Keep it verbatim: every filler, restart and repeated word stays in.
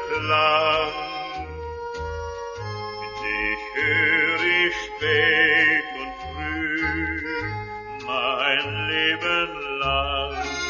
Klang. Dich hör ich spät und früh, mein Leben lang.